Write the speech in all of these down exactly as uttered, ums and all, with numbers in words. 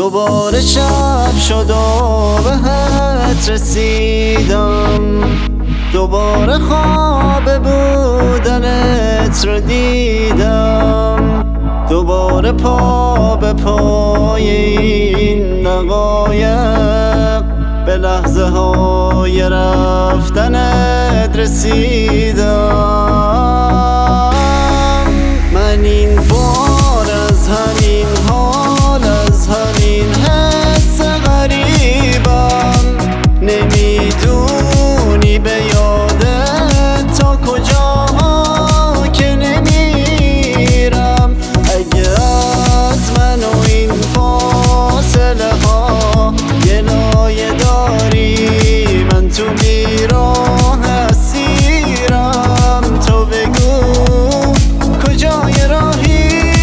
دوباره شب شد و بهت رسیدم، دوباره خواب بودنت رو دیدم، دوباره پا به پای این دقایق به لحظه های رفتنت رسیدم. من این بار از همین حال، از همین حس غریبم، نمیدونی به یادت تا کجاها که نمیرم. اگه از من و این فاصله ها گلایه داری، من تو بیراه اسیرم، تو بگو کجای راهی؟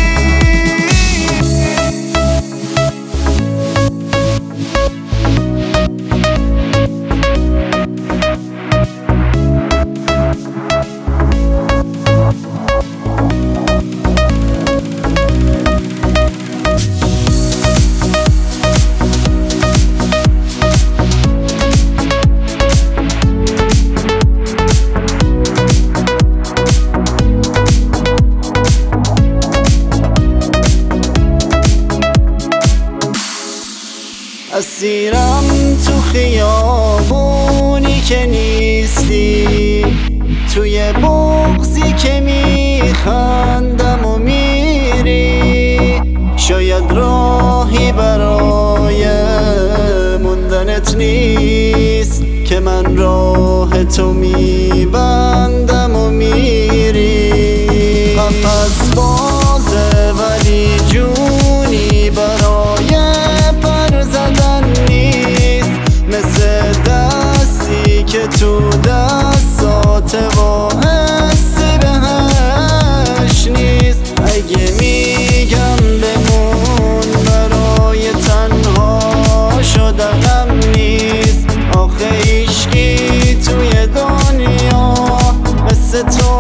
اسیرم تو خیابونی که نیستی، توی بغضی که میخندم و میری. شاید راهی برای موندنت نیست که من راه تو میبندم و میری. قفس بازه ولی جونی برای پر زدن نیست، مثل دستی که تو دستاته و حسی بهش نیست. اگه میگم بمون برای تنها شدنم نیست، آخه هیچکی توی دنیا مثل تو